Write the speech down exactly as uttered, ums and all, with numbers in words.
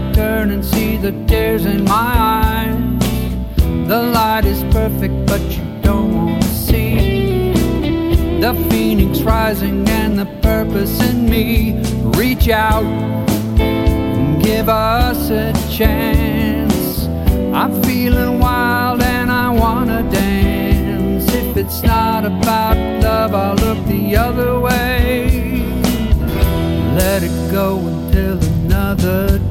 turn and see the tears in my eyes. The light is perfect, but you don't want to see the phoenix rising and the purpose in me. Reach out and give us a chance. I'm feeling wild and I wanna dance. If it's not about love, I'll look the other way. Let it go until another day.